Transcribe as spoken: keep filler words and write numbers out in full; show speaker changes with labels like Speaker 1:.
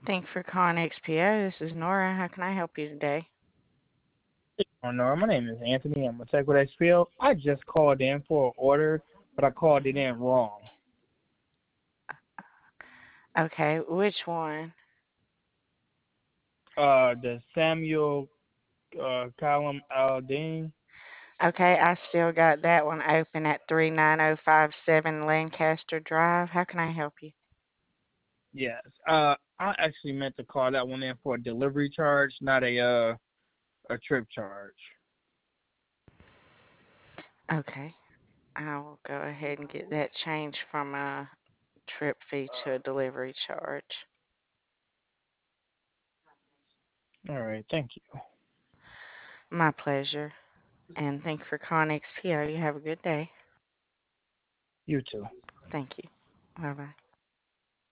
Speaker 1: Thank you for calling X P O. This is Nora. How can I help you today?
Speaker 2: Oh no, my name is Anthony. I'm a tech with X P O. I just called in for an order, but I called it in wrong.
Speaker 1: Okay, which one?
Speaker 2: Uh, the Samuel uh, Callum Aldine.
Speaker 1: Okay, I still got that one open at three nine zero five seven Lancaster Drive. How can I help you?
Speaker 2: Yes. Uh, I actually meant to call that one in for a delivery charge, not a uh a trip charge.
Speaker 1: Okay, I will go ahead and get that changed from a trip fee to a delivery charge.
Speaker 2: All right. Thank you.
Speaker 1: My pleasure. And thank you for calling X P O. You have a good day.
Speaker 2: You too.
Speaker 1: Thank you. Bye bye.